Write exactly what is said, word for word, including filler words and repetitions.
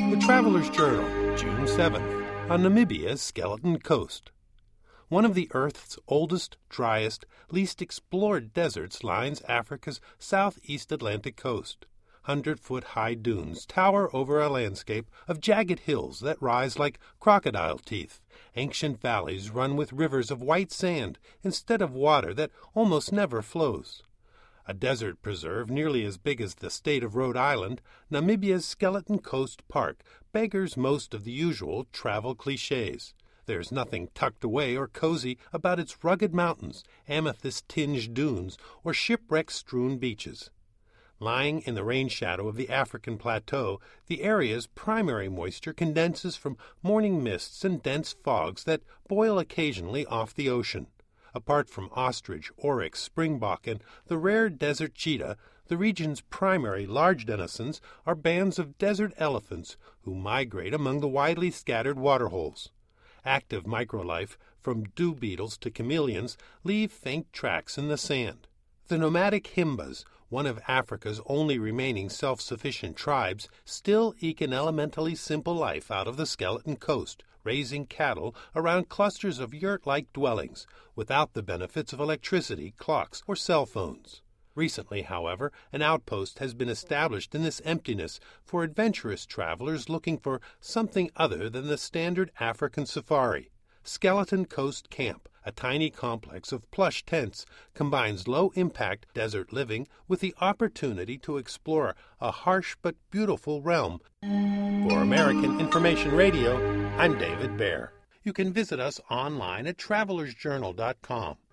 The Traveler's Journal, June seventh, on Namibia's Skeleton Coast. One of the Earth's oldest, driest, least explored deserts lines Africa's southeast Atlantic coast. Hundred-foot-high dunes tower over a landscape of jagged hills that rise like crocodile teeth. Ancient valleys run with rivers of white sand instead of water that almost never flows. A desert preserve nearly as big as the state of Rhode Island, Namibia's Skeleton Coast Park beggars most of the usual travel cliches. There's nothing tucked away or cozy about its rugged mountains, amethyst-tinged dunes, or shipwreck-strewn beaches. Lying in the rain shadow of the African plateau, the area's primary moisture condenses from morning mists and dense fogs that boil occasionally off the ocean. Apart from ostrich, oryx, springbok, and the rare desert cheetah, the region's primary large denizens are bands of desert elephants who migrate among the widely scattered waterholes. Active microlife, from dew beetles to chameleons, leave faint tracks in the sand. The nomadic Himbas, one of Africa's only remaining self-sufficient tribes, still eke an elementally simple life out of the Skeleton Coast, raising cattle around clusters of yurt-like dwellings, without the benefits of electricity, clocks, or cell phones. Recently, however, an outpost has been established in this emptiness for adventurous travelers looking for something other than the standard African safari. Skeleton Coast Camp, a tiny complex of plush tents, combines low-impact desert living with the opportunity to explore a harsh but beautiful realm. For American Information Radio, I'm David Baer. You can visit us online at travelers journal dot com.